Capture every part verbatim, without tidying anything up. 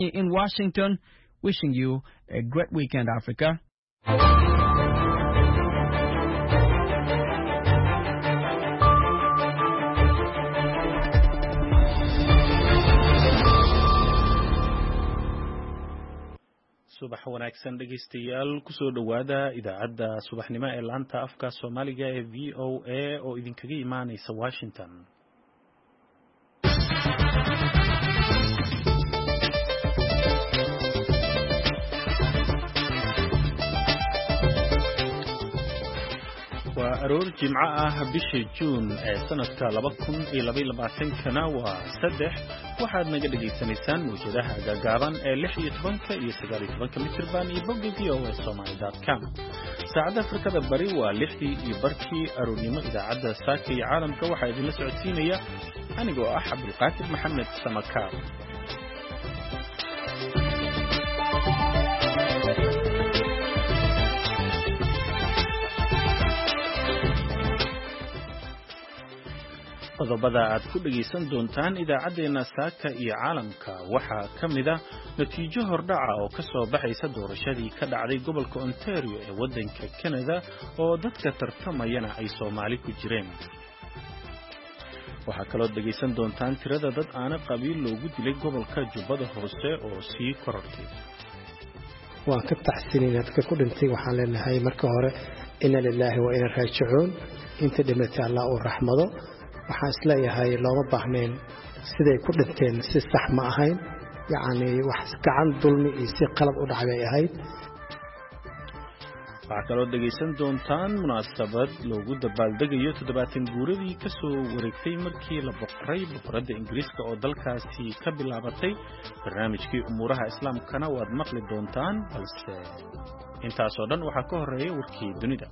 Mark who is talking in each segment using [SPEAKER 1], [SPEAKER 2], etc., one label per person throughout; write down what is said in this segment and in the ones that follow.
[SPEAKER 1] in Washington, wishing you a great weekend, Africa.
[SPEAKER 2] subax wanaagsan dhegeystayaal kusoo dhawaada idaacadda subaxnimo ee laanta afka Soomaaliga ee V O A oo idinkaga imaanaysa Washington. waa aroor jimco ah bishii June ee sanadka laba kun iyo laba iyo labaatan kana waa saddex waxaad naga dhageysanaysaan muujadaha gaagaaban ee lix iyo toban iyo sagaal iyo toban mitir baan iyo bogga v o a somali dot com. saacadda Afrikada Bari waa lixdii iyo barkii aroornimo. idaacadda saaka iyo caalamka waxaa idinla socodsiinaya anigoo ah Cabdulqaadir Maxamed Samakaar. qodobada aad ku dhageysan doontaan idaacadeena saaka iyo caalamka waxaa ka mid ah natiijo hordhaca oo ka soo baxaysa doorashadii ka dhacday gobolka Ontario ee waddanka Canada oo dadka tartamayana ay Soomaali ku jireen. waxaa kaloo dhageysan doontaan tirada dad aan qabiil loogu dilay gobolka Jubbada Hoose oo sii korortay.
[SPEAKER 3] waan ka taxsiinay dadka ku dhintay waxaan leenahay marka hore inna lillahi wa inna raaji'uun inta dhimatay Allah uu raxmado. waxaan isleeyahay looma baahnayn siday ku dhinteen si sax ma ahayn, yacni wax gacan dulmi iyo si qalab u dhacay ahayd.
[SPEAKER 2] waxaa kaloo dhageysan doontaan munaasabad loogu dabaaldegayo toddobaatan guuradii ka soo wareegtay markii la boqoray boqoradda Ingiriiska oo dalkaasi ka bilaabatay. barnaamijkii umuuraha islaamkana waad maqli doontaan, balse intaas oo dhan waxaa ka horeeya warkii dunida.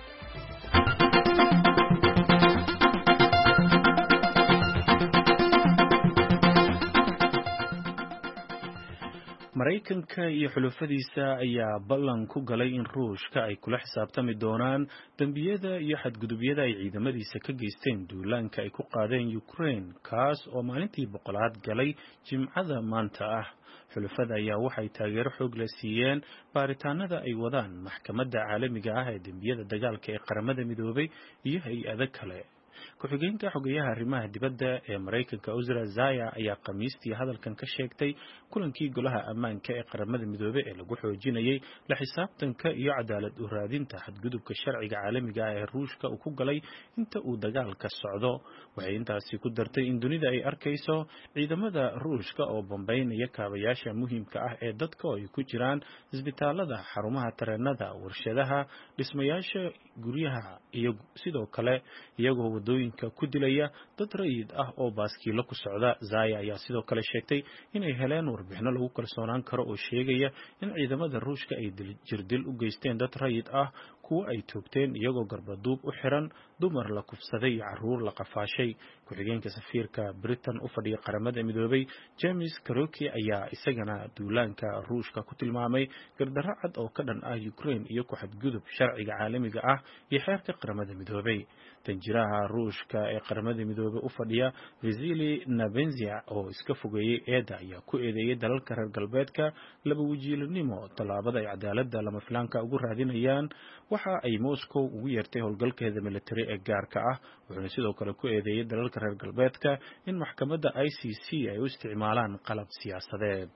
[SPEAKER 2] Mareykanka iyo xulufadiisa ayaa ballan ku galay in Ruushka ay kula xisaabtami doonaan dambiyada iyo xadgudubyada ay ciidamadiisa ka geysteen duulaanka ay ku qaadeen Ukraine, kaas oo maalintii boqolaad galay Jimcada maanta ah. xulufada ayaa waxay taageero xoog leh siiyeen baaritaanada ay wadaan maxkamadda caalamiga ah ee dambiyada dagaalka ee qaramada midoobay iyo hay-ado kale. ku-xigeenka xogayaha arrimaha dibadda ee Mareykanka Uzra Zaya ayaa Khamiistii hadalkan ka sheegtay kulankii golaha ammaanka ee qaramada midoobay ee lagu xoojinayay la xisaabtanka iyo cadaalad u raadinta xadgudubka sharciga caalamiga ah ee Ruushka uu ku galay inta uu dagaalka socdo. waxay intaasi ku dartay in dunida ay arkayso ciidamada Ruushka oo bombeynaya kaabayaasha muhiimka ah ee dadka oo ay ku jiraan isbitaalada, xarumaha tareenada, warshadaha, dhismayaasha guryaha iyo sidoo kale iyagoo wadooyinka ku dilaya dad rayid ah oo baaskiilo ku socda. Zaya ayaa sidoo kale sheegtay inay heleen warbixino lagu kalsoonaan karo oo sheegaya in ciidamada Ruushka ay jirdil u geysteen dad rayid ah, kuwa ay toogteen iyagoo garbaduub u xiran, dumar la kufsaday iyo carruur la qafaashay. ku-xigeenka safiirka Britain u fadhiya qaramada midoobay James Karoki ayaa isagana duulaanka Ruushka ku tilmaamay gardarro cad oo ka dhan ah Ukraine iyo ku xadgudub sharciga caalamiga ah iyo xeerka qaramada midoobay. tanjiraha Ruushka ee qaramada midoobay u fadhiya Vasily Nebenzia oo iska fogeeyay eeda ayaa ku eedeeyay dalalka reer galbeedka laba wajiilanimo tallaabada ay cadaaladda lama filaanka ugu raadinayaan. waxa ay Moscow ugu yeertay howlgalkeeda military ee gaarka ah, wuxuuna sidoo kale ku eedeeyay dalalka reer galbeedka in maxkamadda I C C ay u isticmaalaan qalab siyaasadeed.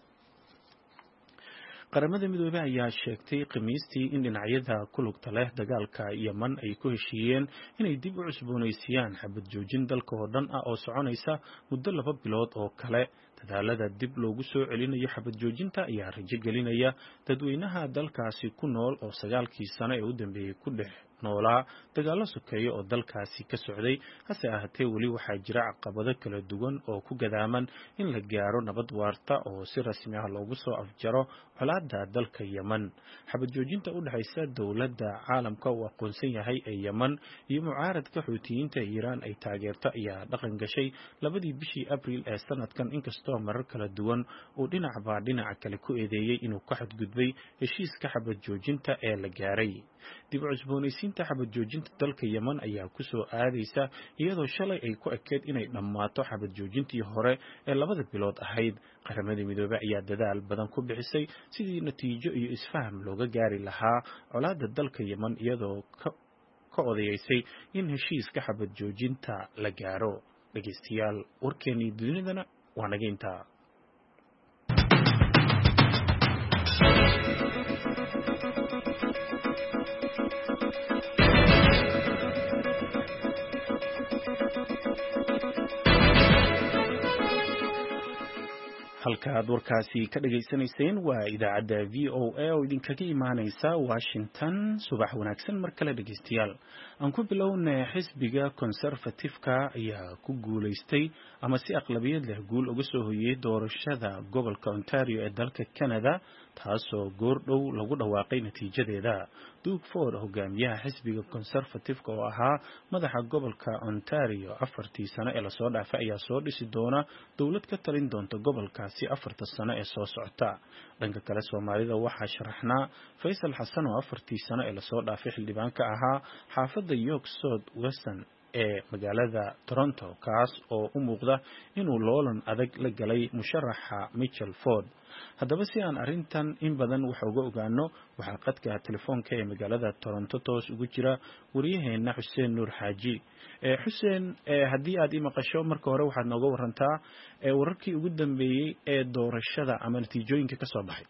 [SPEAKER 2] qaramada midoobay ayaa sheegtay Khamiistii in dhinacyada ku lugta leh dagaalka Yemen ay ku heshiiyeen inay dib u cusboonaysiiyaan xabad joojin dalka oo dhan ah oo soconaysa muddo laba bilood oo kale. dadaalada dib loogu soo celinayo xabad joojinta ayaa rajo gelinaya dadweynaha dalkaasi ku nool oo sagaalkii sano ee u dambeeyay ku dhex noolaa dagaalo sokeeye oo dalkaasi ka socday. hase ahaatee weli waxaa jira caqabado kala duwan oo ku gadaaman in la gaaro nabad waarta oo si rasmi ah loogu soo afjaro colaadda dalka Yemen. xabad joojinta u dhaxaysa dowladda caalamka uu aqoonsan yahay ee Yemen iyo mucaaradka Xuutiyiinta ee Iiraan ay taageerto ayaa dhaqan gashay labadii bishii Abriil ee sanadkan, inkastoo marar kala duwan uu dhinacba dhinaca kale ku eedeeyay inuu ka xadgudbay heshiiska xabad joojinta ee la gaaray. dib u cusboonaysiinta arrinta xabad joojinta dalka Yemen ayaa ku soo aadaysa iyadoo shalay ay ku ekeed inay dhammaato xabad joojintii hore ee labada bilood ahayd. Qaramada Midoobay ayaa dadaal badan ku bixisay sidii natiijo iyo isfaham looga gaari lahaa colaadda dalka Yemen iyadoo ka ka odayeysay in heshiiska xabad joojinta la gaaro. Dhageystayaal, warkeenii dunidana waa naga intaa. halka aad warkaasi ka dhageysanayseen waa idaacadda V O A oo idinkaga imaaneysa Washington. subax wanaagsan mar kale dhageystayaal. aan ku bilownay xisbiga conservative-ka ayaa ku guuleystay ama si aqlabiyad leh guul uga soo hoyay doorashada gobolka Ontario ee dalka Canada, taasoo goordhow lagu dhawaaqay natiijadeeda. Doug Ford, hogaamiyaha xisbiga conservative-ka oo ahaa madaxa gobolka Ontario afartii sano ee lasoo dhaafay, ayaa soo dhisi doona dowlad ka talin doonta gobolkaasi afarta sano ee soo socota. dhanka kale, Soomaalida waxaa sharaxnaa Faysal Xasan oo afartii sano ee lasoo dhaafay xildhibaan ka ahaa xaafadda York South Western ee magaalada Toronto, kaas oo u muuqda inuu loolan adag la galay musharaxa Mitchell Ford. haddaba si aan arrintan in badan wax uga ogaano, waxaa qadka telefoonka ee magaalada Toronto toos ugu jira wariyaheena Xuseen Nuur Xaaji. ee Xuseen, ee haddii aad i maqasho, marka hore waxaad nooga warantaa ee wararkii ugu dambeeyay ee doorashada ama natiijooyinka ka soo baxay.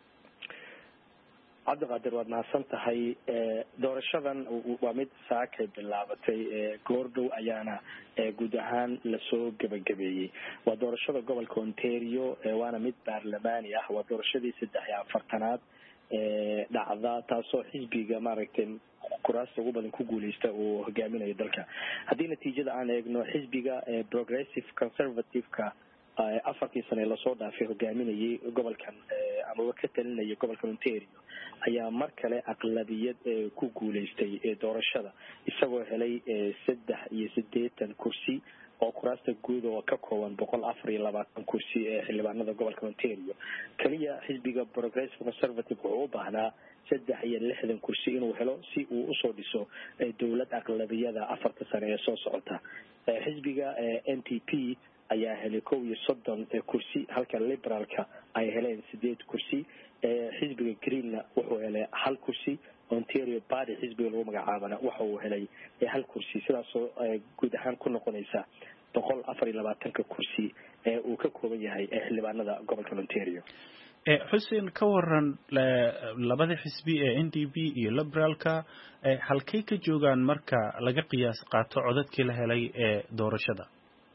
[SPEAKER 4] cabdiqaadir, waad mahadsan tahay. doorashadan waa mid saakay bilaabatay, goordhow ayaana guud ahaan lasoo gebagabeeyey. waa doorashada gobolka Ontario, waana mid baarlamaani ah. waa doorashadii saddex iyo afartanaad dhacda, taasoo xisbiga maaragtay kuraasta ugu badan ku guuleysta uu hogaaminayo dalka. haddii natiijada aan eegno, xisbiga progressive conservative-ka afartii sane lasoo dhaafay hogaaminayay gobolkan amaba ka talinaya gobolka Ontario ayaa mar kale aqlabiyad ku guuleystay doorashada, isagoo helay saddex iyo siddeetan kursi oo kuraasta guud oo ka kooban boqol afar iyo labaatan kursi ee xildhibaanada gobolka Ontario. kaliya xisbiga progressive conservative wuxuu u baahnaa saddex iyo lixdan kursi inuu helo si uu usoo dhiso dowlad aqlabiyada afarta sane ee soo socota. xisbiga N P P ayaa helay kow iyo soddon kursi, halka liberaalka ay heleen sideed kursi. xisbiga greenna wuxuu helay hal kursi. Ontario Party xisbiga lagu magacaabana waxa uu helay hal kursi, sidaasoo guud ahaan ku noqonaysa boqol afar iyo labaatanka kursi ee uu ka kooban yahay xildhibaanada gobolka Ontario.
[SPEAKER 2] Xuseen, ka waran labada xisbi ee N D P iyo liberaalka, halkay ka joogaan marka laga qiyaas qaato codadkii la helay ee doorashada?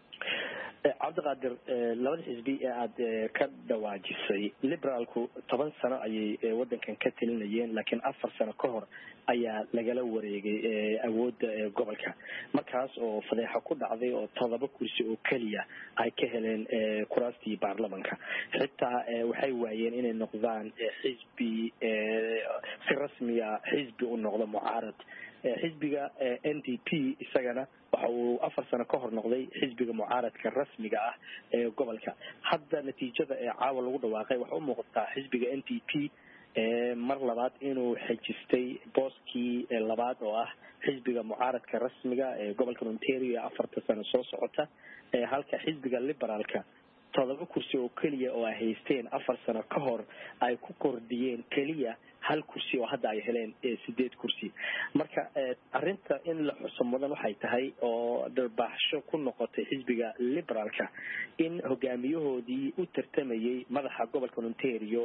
[SPEAKER 4] cabdiqaadir, labada xisbi ee aada ka dhawaajisay, liberaalku toban sano ayay wadankan ka talinayeen, laakiin afar sano ka hor ayaa lagala wareegay awoodda gobolka, markaas oo fadeexa ku dhacday oo todoba kursi oo keliya ay ka heleen kuraastii baarlamanka. xitaa waxay waayeen inay noqdaan xisbi si rasmiya xisbi u noqdo mucaarad. xisbiga N D P isagana waxa uu afar sano ka hor noqday xisbiga mucaaradka rasmiga ah ee gobolka. hadda natiijada ee caawa lagu dhawaaqay waxa u muuqataa xisbiga N D P mar labaad inuu xejistay booskii labaad oo ah xisbiga mucaaradka rasmiga ee gobolka Ontario ee afarta sano soo socota, halka xisbiga liberaalka todoba kursi oo keliya oo ay haysteen afar sano ka hor ay ku kordhiyeen keliya hal kursi oo hadda ay heleen sideed kursi. marka arinta in la xuso mudan waxay tahay oo darbaaxsho ku noqotay xisbiga liberaalka in hogaamiyahoodii u tartamayay madaxa gobolka Ontario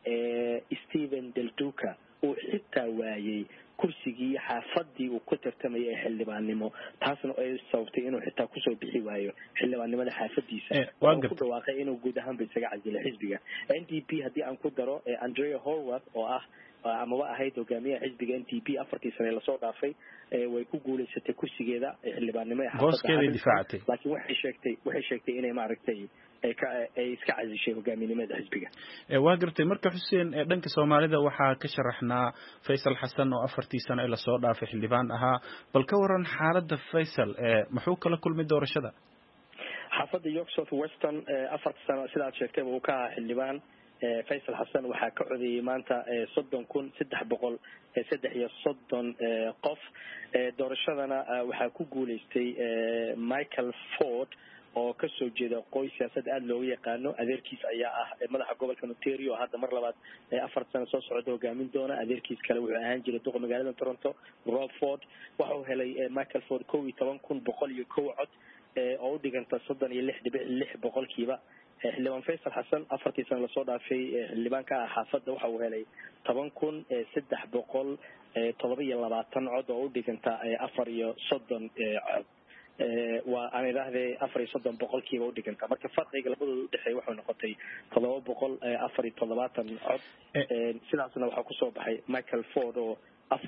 [SPEAKER 4] Stephen Del Duca uu xitaa waayay kursigii xaafadii uu ku tartamayay ee xildhibaannimo, taasna ay sababtay inuu xitaa kusoo bixi waayo xildhibaannimada xaafadiisa. waa ku dhawaaqay inuu guud ahaanba isaga casilay xisbiga N D P. haddii aan ku daro Andrea Horwath oo ah amaba ahayd hogaamiyaha xisbiga N D P afartii sane lasoo dhaafay, way ku guuleysatay kursigeeda xildhibaannimo ee
[SPEAKER 2] xaafadda,
[SPEAKER 4] laakiin waxay sheegtay waxay sheegtay inay maaragtay ay iska casishay hogaaminimada xisbiga.
[SPEAKER 2] waa gartay. marka Xuseen, dhanka Soomaalida waxaa ka sharaxnaa Faysal Xasan oo afartii sano ee lasoo dhaafay xildhibaan ahaa. bal ka waran xaaladda Faysal, muxuu kala kulmay doorashada?
[SPEAKER 4] xaafadda York South Western afarta sano sidaad sheegtay uu ka ahaa xildhibaan, faysal xasan waxaa ka codeeyey maanta soddon kun saddex boqol saddex iyo soddon qof doorashadana waxaa ku guuleystay Michael Ford oo ka soo jeeda qoys siyaasad aad looga yaqaano adeerkiis ayaa ah madaxa gobolka Ontario hadda mar labaad afar sano soo socda hogaamin doona adeerkiis kale wuxuu ahaan jiray duqa magaalada Toronto Rob Ford waxa uu helay Michael Ford kow iyo toban kun boqol iyo kow cod oo u dhiganta soddon iyo lix dhibic lix boqolkiiba xildhibaan Faysal Xasan afartii sano lasoo dhaafay xildhibaanka xaafadda waxa uu helay toban kun saddex boqol todoba iyo labaatan cod oo u dhiganta afar iyo soddon cod waa aan idaahdee afar iyo soddon boqolkiiba u dhiganta marka farqiga labadooda u dhexeeya wuxuu noqotay todoba boqol afar iyo toddobaatan cod sidaasna waxaa kusoo baxay Michael Ford oo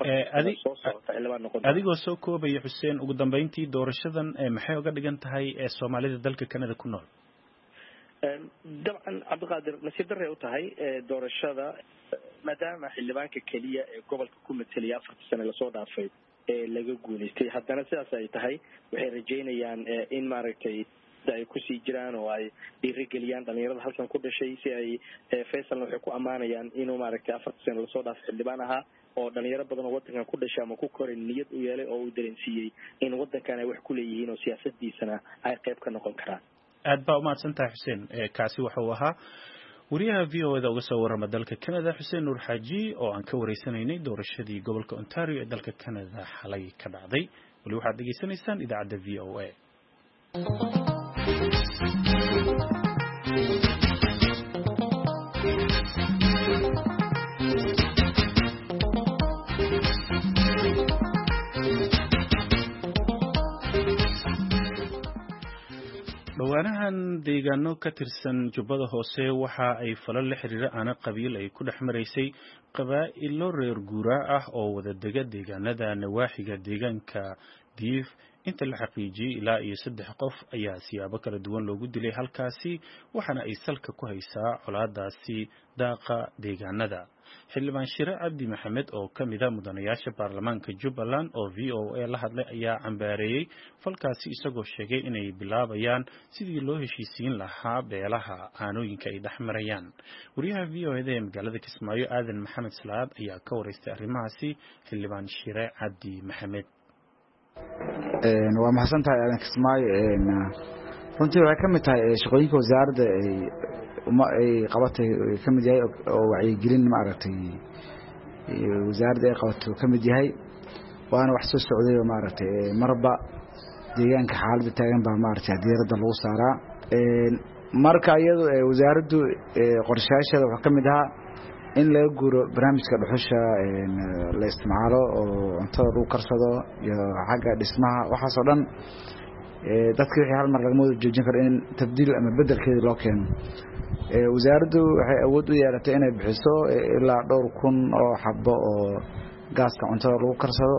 [SPEAKER 2] adigoo soo koobaya Xuseen ugu dambeyntii doorashadan maxay uga dhigan tahay ee Soomaalida dalka Canada ku nool
[SPEAKER 4] dabcan Cabdiqaadir nasiib darre u tahay doorashada maadaama xildhibaanka kaliya ee gobolka ku metelaya afartii sano lasoo dhaafay ee laga guuleystay haddana sidaas ay tahay waxay rajeynayaan in maaragtay ay ku sii jiraan oo ay dhiirigeliyaan dhalinyarada halkan ku dhashay si ay Faysalna waxay ku amaanayaan inuu maaragtay afartii sano lasoo dhaafay xildhibaan ahaa oo dhalinyaro badan oo wadankan ku dhashay ama ku koray niyad u yeelay oo uu dareensiiyey in wadankan ay wax ku leeyihiin oo siyaasadiisana ay qayb ka noqon karaan
[SPEAKER 2] aad baa u mahadsantahay Xuseen kaasi wuxuu ahaa wariyaha V O A da uga soo warama dalka Canada Xuseen Nuur Xaaji oo aan ka wareysanaynay doorashadii gobolka Ontario ee dalka Canada xalay ka dhacday wali waxaad dhageysanaysaan idaacadda V O A dhawaanahan deegaano ka tirsan Jubbada Hoose waxa ay falal la xiriira ana qabiil ay ku dhaxmaraysay qabaa'ilo reer guuraa ah oo wada dega deegaanada nawaaxiga deegaanka Diif inta la xaqiijiyay ilaa iyo saddex qof ayaa siyaabo kala duwan loogu dilay halkaasi waxaana ay salka ku haysaa colaadaasi daaqa deegaanada xildhibaan Shire Cabdi Maxamed oo kamid ah mudanayaasha baarlamaanka Jubbaland oo V O A la hadlay ayaa cambaareeyay falkaasi isagoo sheegay inay bilaabayaan sidii loo heshiisiin lahaa beelaha aanooyinka ay dhaxmarayaan wariyaha V O A ee magaalada Kismaayo Aadan Maxamed Salaad ayaa ka wareystay arrimahaasi xildhibaan Shire Cabdi Maxamed
[SPEAKER 5] een waa mahadsantahay Aadan Kismaayo een runtii waxay kamid tahay shaqooyinka wasaaradda ay uma ay qabatay kamid yahay oo wacyi gelin ma aragtay wasaaradda ay qabato kamid yahay waana wax soo socday ma aragtay marba deegaanka xaaladda taagan baa ma aragtay diiradda lagu saaraa een marka iyadu wasaaraddu qorshayaasheeda waxa kamid ah in laga guuro barnaamijka dhuxusha een la isticmaalo oo cuntada lagu karsado iyo xagga dhismaha waxa soo dhan ee dadka wixii hal mar laga moodo joojin karo in tabdiil ama bedelkeeda loo keeno ee wasaaraddu waxay awood u yeelatay inay bixiso ilaa dhowr kun oo xabbo oo gaaska cuntada lagu karsado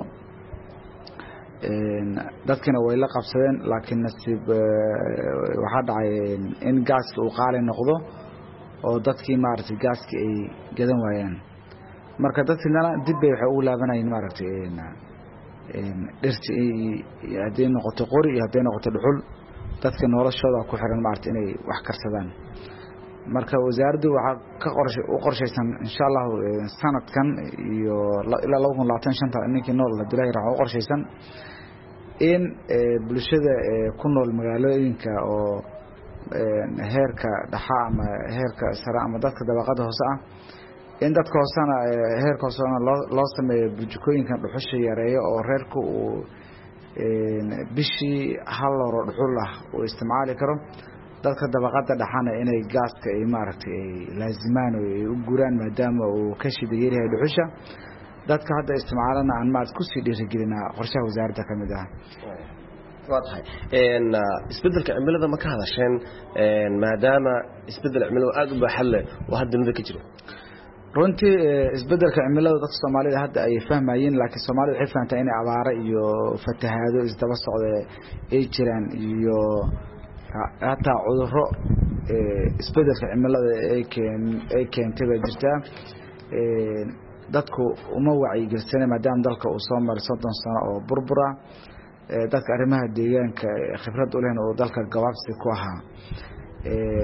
[SPEAKER 5] een dadkina way la qabsadeen laakiin nasiib waxa dhacay in gaaska uu qaali noqdo oo dadkii maartay gaaska ay gadan waayaan marka dadkina dib bay waxay ugu laabanayeen maartay een dhirti haday noqoto qori iyo haday noqoto dhuxul dadka noloshooda ku xiran maartay inay wax karsadaan marka wasaaraddu waxa ka qorshe u qorsheysan insha Allah sanadkan iyo ilaa laba kun labaatan iyo shan ninkii nool la dilay raxo qorsheysan in bulshada ku nool magaalooyinka oo heerka dhaxa ama heerka sare ama dadka dabaqada hoose ah in dadka hoosana heerka hoosana loo sameeyo burjukooyinka dhuxusha yareeyo oo reerku uu bishii hal loro dhuxul ah uu isticmaali karo dadka dabaqada dhaxana inay gaaska ay maaragtay laazimaan oo ay u guraan maadaama uu ka shiday yahay dhuxusha dadka hadda isticmaalana aan maad ku sii dhiirigelinaa qorshaha wasaaradda kamid ah
[SPEAKER 6] waadahay een isbedelka cimilada ma ka hadasheen een maadaama isbedel cimilada aad u baaxad leh oo hadda mid ka jiro
[SPEAKER 5] runtii isbedelka cimilada dadka Soomaalida hadda ay fahmayeen laakiin Soomaalida waxay fahantaa in abaaro iyo fatahaado isdaba socda ay jiraan iyo hata cudurro isbedelka cimilada ay keen ay keentay baa jirta ee dadku uma wacyi gelsan maadaama dalka uu soo maray soddon sano oo burbura dadka arrimaha deegaanka khibrad u leh oo dalka gabaabsi ku ahaa ee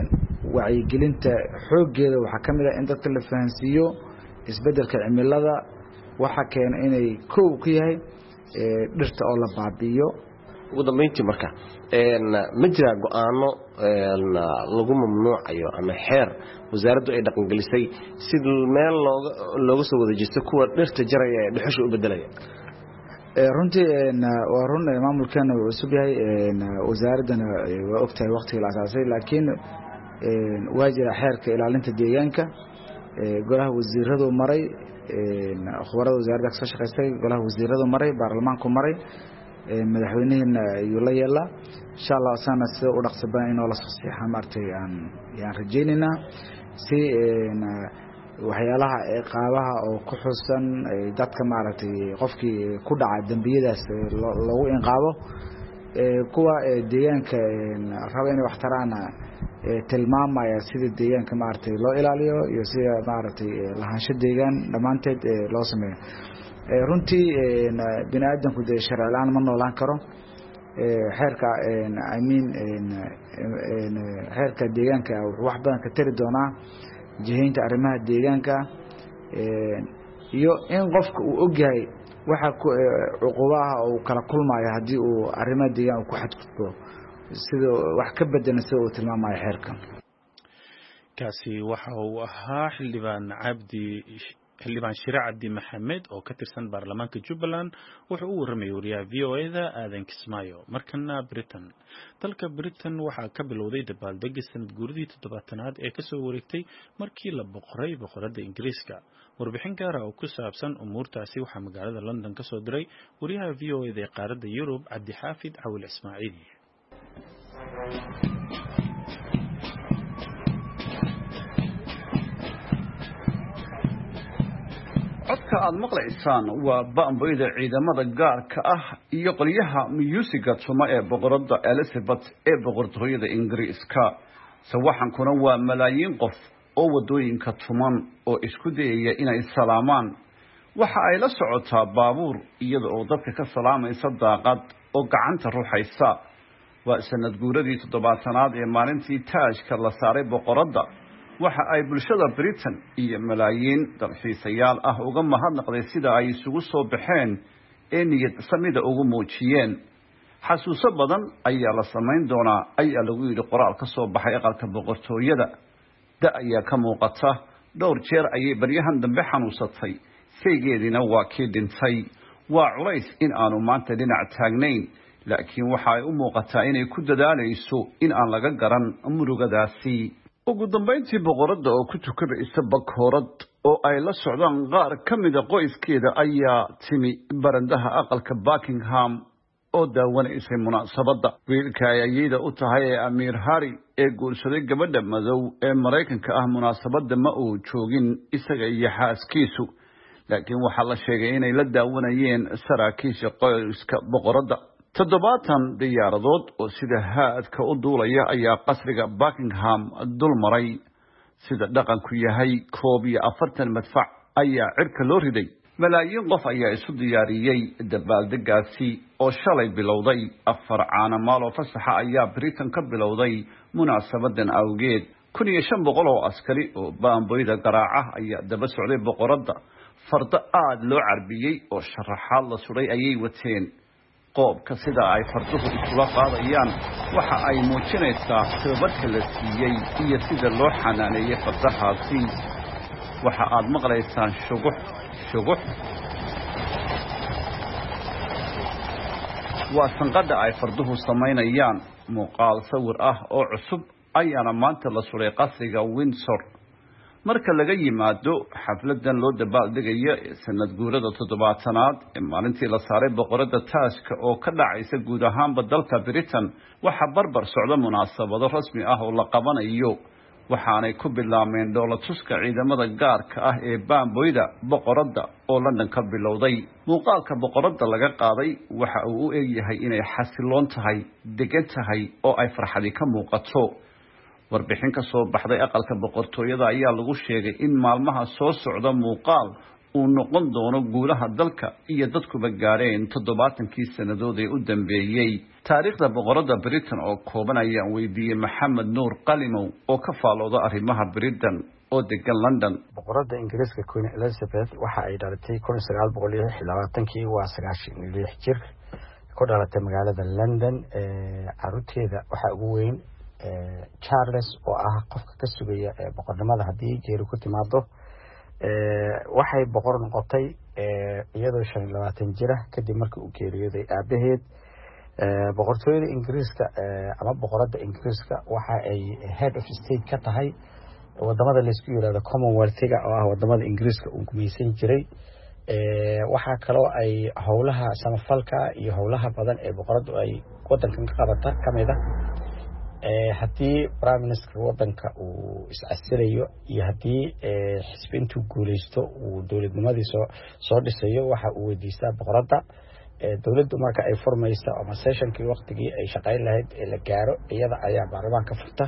[SPEAKER 5] wacyigelinta xooggeeda waxaa ka mid ah in dadka la fahansiiyo isbeddelka cimilada waxa keena inay kow ka yahay dhirta oo la baabi'iyo.
[SPEAKER 6] ugu dambeyntii marka ma jira go'aano lagu mamnuucayo ama xeer wasaaraddu ay dhaqangelisay si meel looga looga soo wada jeesto kuwa dhirta jaraya ee dhuxusha u bedelaya?
[SPEAKER 5] runtii waa run maamulkeena uu cusub yahay wasaaraddana waa ogtahay waqtigii la asaasay laakiin waa jira xeerka ilaalinta deegaanka golaha wasiiradu maray khubarada wasaaradda ka soo shaqaysay golaha wasiiradu maray baarlamaanku maray madaxweynaheena ayuu la yeelaa insha allah asana sida u dhaqsaban inoo la soo saxiixaa maartay aan yaan rajaynaynaa si waxyaalaha qaabaha oo ku xusan dadka maaragtay qofkii ku dhaca dambiyadaas lagu inqaabo kuwa deegaanka raba inay wax taraan tilmaamaya sida deegaanka maaragtay loo ilaaliyo iyo sida maaragtay lahaansho deegaan dhammaanteed loo sameeyo. runtii bini aadamku dee sharci la'aan ma noolaan karo. xeerka I mean xeerka deegaanka wuxuu wax badan ka tari doonaa jihaynta arrimaha deegaanka iyo in qofka uu ogyahay waxa cuqubaha uu kala kulmayo haddii uu arrimaha deegaanka ku xadgudbo sida wax ka bedelan sida uu tilmaamayo xeerka.
[SPEAKER 2] kaasi waxa uu ahaa xildhibaan cabdi xildhibaan Shire Cabdi Maxamed oo ka tirsan baarlamaanka Jubbaland wuxuu u warramay wariyaha V O A da Aadan Kismaayo. markana Britain dalka Britain waxaa ka bilowday dabaaldegga sanad guuridii toddobaatanaad ee kasoo wareegtay markii la boqoray boqoradda Ingiriiska. warbixin gaar ah oo ku saabsan umuurtaasi waxaa magaalada London ka soo diray wariyaha V O A da ee qaaradda Yurub Cabdi Xaafid Cawil Ismaaciil.
[SPEAKER 7] codka aad maqlaysaan waa bambayda ciidamada gaarka ah iyo qolyaha musiga tuma ee boqoradda Elizabeth ee boqortooyada Ingiriiska. sawaxankuna waa malaayiin qof oo wadooyinka tuman oo isku dayaya inay salaamaan. waxa ay la socotaa baabuur iyada oo dadka ka salaamaysa daaqad oo gacanta ruuxaysa. waa sanad guuradii toddobaatanaad ee maalintii taajka la saaray boqoradda. waxa ay bulshada Britain iyo malaayiin dalxiisayaal ah uga mahadnaqday sida ay isugu soo baxeen ee niyad samida ugu muujiyeen. xasuuso badan ayaa la samayn doonaa ayaa lagu yidhi qoraal ka soo baxay aqalka boqortooyada. da ayaa ka muuqata dhowr jeer ayay baryahan dambe xanuunsatay saygeedina waa kii dhintay. waa culays in aanu maanta dhinac taagnayn laakiin waxa ay u muuqataa inay ku dadaalayso in aan laga garan murugadaasi. ugu dambeyntii boqoradda oo ku tukanaysa bakoorad oo ay la socdaan qaar ka mida qoyskeeda ayaa timi barandaha aqalka Buckingham oo daawanaysay munaasabadda. wiilka ay ayayda u tahay ee Amiir Harry ee guursaday gabadha madow ee Mareykanka ah munaasabadda ma uu joogin isaga iyo xaaskiisu laakiin waxaa la sheegay inay la daawanayeen saraakiisha qoyska boqoradda. toddobaatan diyaaradood oo sida haadka u duulaya ayaa qasriga Buckingham dul maray. sida dhaqanku yahay koob iyo afartan madfac ayaa cirka loo riday. malaayiin qof ayaa isu diyaariyey dabaaldeggaasi oo shalay bilowday. afar caanamaal oo fasaxa ayaa Britain ka bilowday munaasabadan awgeed. kun iyo shan boqol oo askari oo baamboyda garaaca ayaa daba socday boqoradda. fardo aad loo carbiyey oo sharaxaad la suray ayay wateen. qoobka sida ay farduhu isula qaadayaan waxa ay muujinaysaa tababarka la siiyey iyo sida loo xanaaneeyay fardahaasi. waxa aad maqlaysaan shugux shugux waa sanqadha ay farduhu samaynayaan. muuqaal sawir ah oo cusub ayaana maanta la suray qasriga Windsor. marka laga yimaado xafladan loo dabaaldegayo sanad guurada toddobaatanaad ee maalintii la saaray boqoradda taajka oo ka dhacaysa guud ahaanba dalka Britain waxa barbar socda munaasabado rasmi ah oo la qabanayo. waxaanay ku bilaabmeen dowlatuska ciidamada gaarka ah ee baamboyda boqoradda oo London ka bilowday. muuqaalka boqoradda laga qaaday waxa uu u egyahay inay xasiloon tahay degan tahay oo ay farxadi ka muuqato. warbixin ka soo baxday aqalka boqortooyada ayaa lagu sheegay in maalmaha soo socda muuqaal uu noqon doono guulaha dalka iyo dadkuba gaareen toddobaatankii sannadood ee u dambeeyey. taariikhda boqorada Britain oo kooban ayaan weydiiyey Maxamed Nuur Qalimow oo ka faalooda arrimaha Britain oo degan London.
[SPEAKER 8] boqorada Ingiriiska Queen Elizabeth waxa ay dhalatay kun iyo sagaal boqol iyo labaatan-kii waa sagaashan iyo lix jir ku dhalatay magaalada London. ee caruurteeda waxa ugu weyn Charles oo ah qofka ka sugaya boqornimada hadii geeri ku timaado. ee waxay boqor noqotay iyadoo shan iyo labaatan jir ah kadib markii uu geeriyooday aabaheed. ee boqortooyada Ingiriiska ama boqorada Ingiriiska waxa ay head of state ka tahay wadamada la isku yiraahdo Commonwealth-ga oo ah wadamada Ingiriiska uu gumaysan jiray. ee waxa kale oo ay howlaha samafalka iyo howlaha badan ee boqoradu ay wadankan ka qabata kamida ee hadii prime minister wadanka uu is-casirayo iyo hadii ee xisbintu guuleysto uu dawladnimadii soo soo dhisayo waxa uu weydiistaa boqorada. ee dawladdu marka ay furmayso ama sessionkii waqtigii ay shaqayn lahayd ee la gaaro iyada ayaa baarlamaanka furta.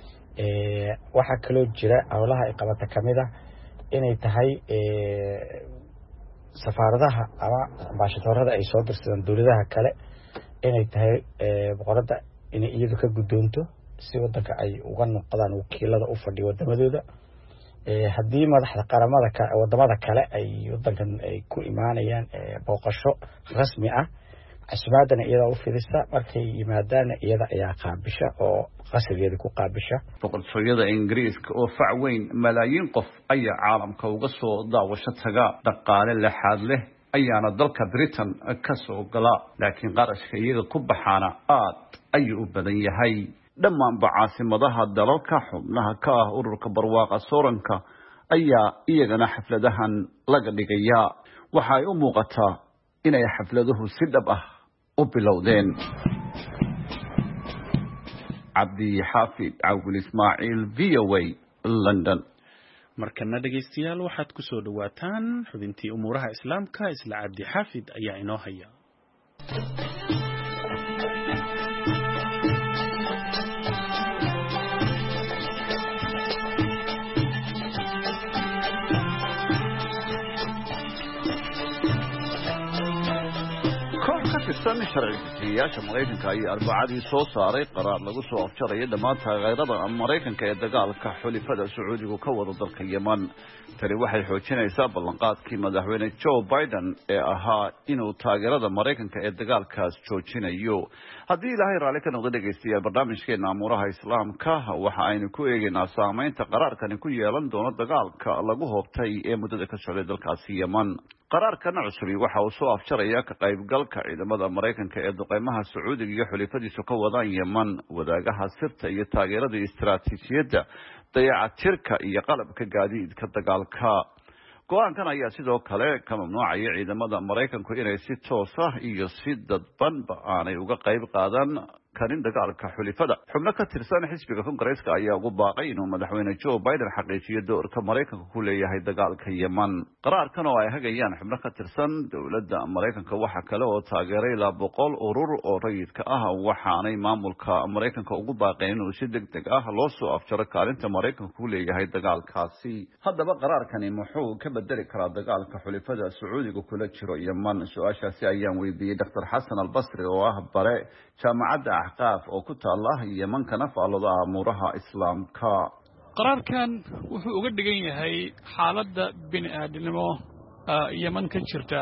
[SPEAKER 8] ee waxa kale oo jira howlaha ay qabata kamida inay tahay ee safaaradaha ama ambassadorada ay soo dirsadaan dawladaha kale inay tahay ee boqorada inay iyadu ka guddoonto si wadanka ay uga noqdaan wakiilada u fadhiyo wadamadooda. ee hadii madaxda qaramada ka wadamada kale ay wadankan ay ku imaanayaan ee booqasho rasmi ah casbaadana iyada u fidisa markay yimaadaan iyada ayaa qaabisha oo qasrigeeda ku qaabisha.
[SPEAKER 7] boqortooyada Ingiriiska oo fac weyn malaayiin qof ayaa caalamka uga soo daawasho taga dhaqaale laxaad leh ayaana dalka Britain ka soo gala laakiin qarashka iyaga ku baxaana aad ayuu u badan yahay. dhammaan caasimadaha dalalka xubnaha ka ah ururka barwaaqa sooranka ayaa iyagana xafladahan laga dhigayaa. waxa ay u muuqataa inay xafladuhu si dhab ah u bilowdeen. Cabdi Xaafid Awil Ismaaciil V O A London.
[SPEAKER 2] markana dhageystayaal waxaad ku soo dhawaataan xubintii umuuraha islaamka isla Cabdi Xaafid ayaa inoo haya.
[SPEAKER 7] كان شرعي سياسة مريكان كأي أربعة soo saaray qaraar lagu soo afjaraya dhammaan taageerada Mareykanka ee dagaalka xulifada Sacuudiga ka wada dalka Yemen. Tani waxay xoojinaysaa ballanqaadkii madaxweyne Joe Biden ee ahaa inuu taageerada Mareykanka ee dagaalkaas joojinayo. Haddii Ilaahay raali ka noqdo dhageystayaal barnaamijkeena Amuuraha Islaamka waxa aynu ku eegaynaa saameynta qaraarkani ku yeelan doono dagaalka lagu hoobtay ee muddada ka socday dalkaasi Yemen. qaraarkan cusub waxa uu soo afjaraya ka qaybgalka ciidamada Mareykanka ee duqeymaha Sacuudiga iyo xulifadiisu ka wadaan Yemen, wadaagaha sirta iyo taageerada istiraatiijiyadda dayacatirka iyo qalabka gaadiidka dagaalka. go'aankan ayaa sidoo kale ka mamnuucaya ciidamada Mareykanku inay si toos ah iyo si dadbanba aanay uga qayb qaadan karin dagaalka xulifada. xubno ka tirsan xisbiga Kongareeska ayaa ugu baaqay inuu madaxweyne Joe Biden xaqiijiyo doorka Mareykanka ku leeyahay dagaalka Yemen. qaraarkan oo ay hagayaan xubno ka tirsan dawladda Mareykanka waxa kale oo taageeray ilaa boqol urur oo rayidka ah waxaanay maamulka Mareykanka ugu baaqeen inuu si degdeg ah loo soo afjaro kaalinta Mareykanka ku leeyahay dagaalkaasi. haddaba qaraarkani muxuu ka bedeli karaa dagaalka xulifada Sacuudiga kula jiro Yemen? su-aashaasi ayaan weydiiyey Doctor Xasan Albasri oo ah bare jaamacadda axqaaf oo ku taala Yemen kana faalooda amuuraha islaamka.
[SPEAKER 9] qaraarkan wuxuu uga dhigan yahay xaaladda bini'aadanimo Yemen ka jirta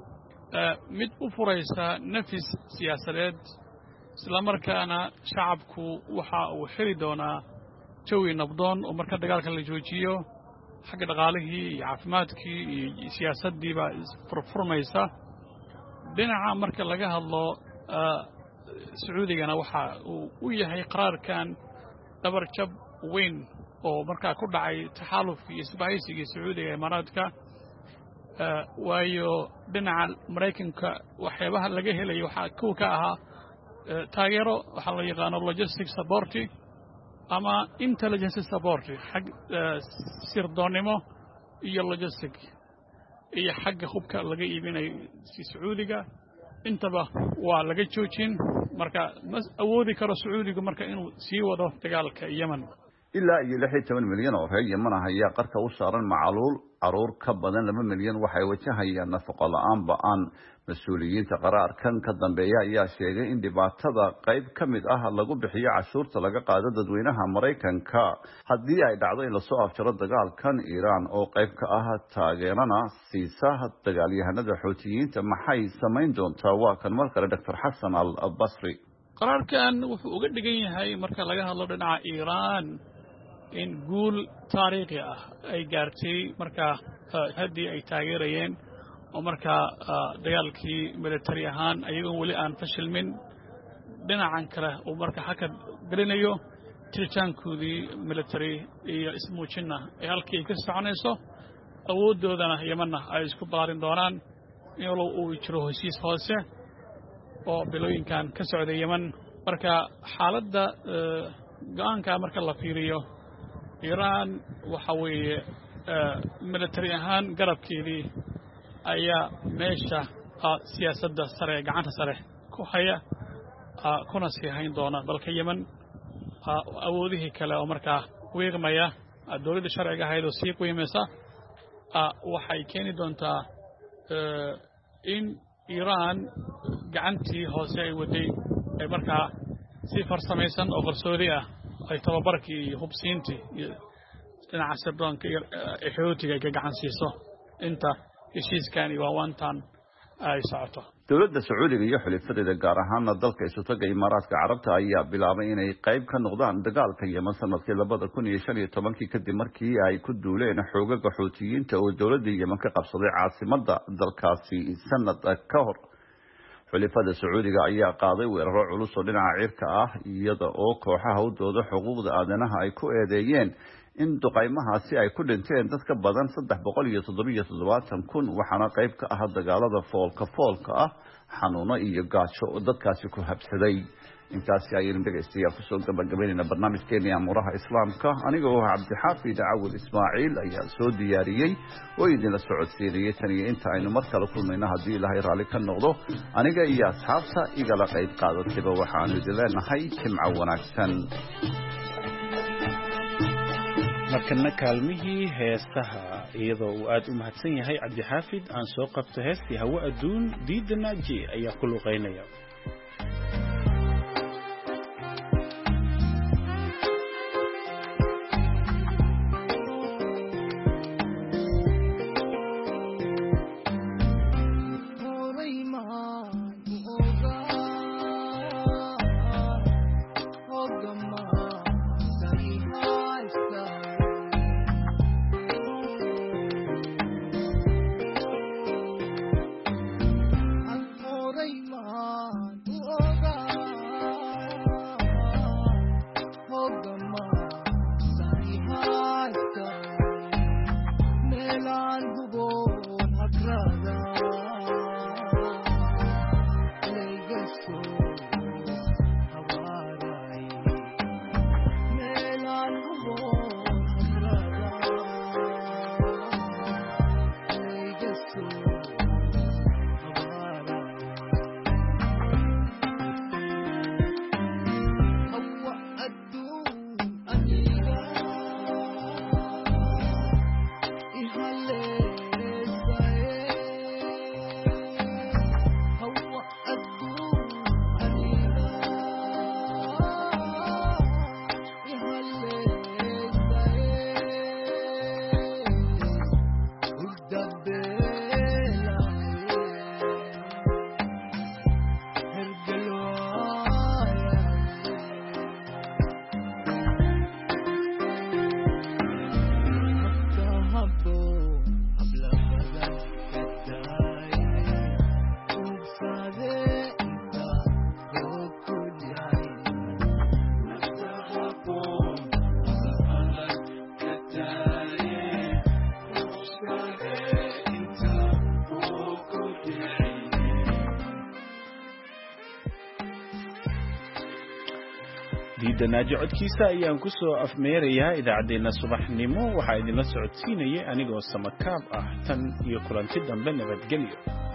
[SPEAKER 9] mid u furaysa nafis siyaasadeed isla markaana shacabku waxa uu xiri doonaa jawi nabdoon oo marka dagaalka la joojiyo xagga dhaqaalihii iyo caafimaadkii iyo siyaasaddiiba furfurmaysa. dhinaca marka laga hadlo Sacuudigana waxa uu u yahay qaraarkan dabar jab weyn oo markaa ku dhacay taxalufkii iyo isbahaysigii Sacuudiga ee Imaaraadka. waayo dhinaca Mareykanka waxyaabaha laga helay waxa ku ka ahaa taageero waxa la yaqaano logistic support ama intelligence support xag sirdoonimo iyo logistic iyo xagga hubka laga iibinayo si Sacuudiga intaba waa laga joojin marka mas awoodi karo Sacuudiga marka inuu sii wado dagaalka Yemen.
[SPEAKER 7] ilaa iyo lix iyo toban milyan oo reer Yemen ah ayaa qarka u saaran macaluul. Caruur ka badan laba milyan waxay wajahayaan nafaqo la'aan ba'an. Mas'uuliyiinta qaraarkan ka dambeeya ayaa sheegay in dhibaatada qayb ka mid ah lagu bixiyo cashuurta laga qaado dadweynaha Mareykanka haddii ay dhacdo in la soo afjaro dagaalkan. Iiraan oo qayb ka ah taageerana siisa dagaalyahanada Xuutiyiinta maxay samayn doontaa? Waa kan mar kale Doctor Xasan Al-Basri.
[SPEAKER 9] qaraarkan wuxuu uga dhigan yahay marka laga hadlo dhinaca Iiraan in guul taariikhi ah ay gaartay marka haddii ay taageerayeen oo marka dagaalkii military ahaan ayagoo weli aan fashilmin dhinacan kale oo marka xakad gelinayo tiritaankoodii military iyo ismuujinna ee halkii ka soconayso awooddoodana Yemenna ay isku baarin doonaan iyadoo uu jiro heshiis hoose oo bilooyinkan ka socday Yemen. marka xaaladda go'aanka marka la fiiriyo Iiraan waxa weeye military ahaan garabkeedii ayaa meesha siyaasadda sare gacanta sare ku haya kuna sii hayn doona dalka Yemen. awoodihii kale oo markaa weegmaya dowladda sharciga ahayd oo sii qiimaysa waxay keeni doontaa in Iiraan gacantii hoose ay waday ay markaa si farsamaysan oo qarsoodi ah ay tababarkii iyo hubsiintii iyo dhinaca sirdoonka iyo Xuutiga ay ka gacan siiso inta heshiiskan iyo waawantan ay socoto.
[SPEAKER 7] dowladda Sacuudiga iyo xulafadeda gaar ahaan dalka Isutaga Imaaraadka Carabta ayaa bilaabay inay qayb ka noqdaan dagaalka Yemen sanadkii laba kun iyo shan iyo toban kadib markii ay ku duuleen xoogaga Xuutiyiinta oo dowladda Yemen ka qabsaday caasimadda dalkaasi sanad ka hor. xulafada Sacuudiga ayaa qaaday weeraro culus oo dhinaca cirka ah iyada oo kooxaha u dooda xuquuqda aadanaha ay ku eedeeyeen in duqaymahaasi ay ku dhinteen dad ka badan saddex boqol iyo toddoba iyo toddobaatan kun waxaana qayb ka ah dagaalada foolka foolka ah xanuuno iyo gaajo oo dadkaasi ku habsaday. intaasi ayaynu dhegaystayaal kusoo gabagabaynayna barnaamijkeena amuuraha islaamka aniga oo Cabdixaafid Cawil Ismaaciil ayaa soo diyaariyey oo idinla socodsiinayay tan iyo inta aynu mar kale kulmayno haddii Ilaahay raali ka noqdo aniga iyo asxaabta igala qayb qaadatayba waxaanu idin leenahay jimco wanaagsan.
[SPEAKER 2] markana kaalmihii heesaha iyadoo uu aad u mahadsan yahay Cabdixaafid aan soo qabto heestii hawo adduun diidana ji ayaa ku luqeynaya. diidana codkiisa ayaan ku soo afmeerayaa idaacadeena subaxnimo waxaa idinla socodsiinayay anigoo samakaab ah tan iyo kulanti dambe nabadgelyo.